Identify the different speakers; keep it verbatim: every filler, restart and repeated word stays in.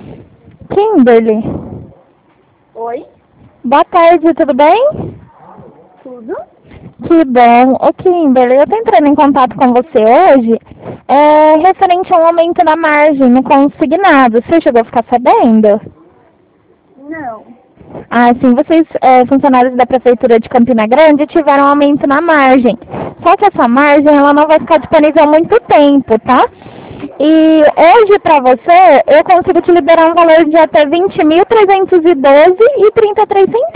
Speaker 1: Kimberly.
Speaker 2: Oi?
Speaker 1: Boa tarde, tudo bem?
Speaker 2: Tudo?
Speaker 1: Que bom. Ô, Kimberly, eu tô entrando em contato com você hoje é, referente ao aumento na margem no consignado. Você chegou a ficar sabendo?
Speaker 2: Não.
Speaker 1: Ah, sim, vocês, é, funcionários da Prefeitura de Campina Grande, tiveram um aumento na margem. Só que essa margem, ela não vai ficar disponível há muito tempo, tá? E hoje, para você, eu consigo te liberar um valor de até vinte mil trezentos e doze reais e trinta e três centavos.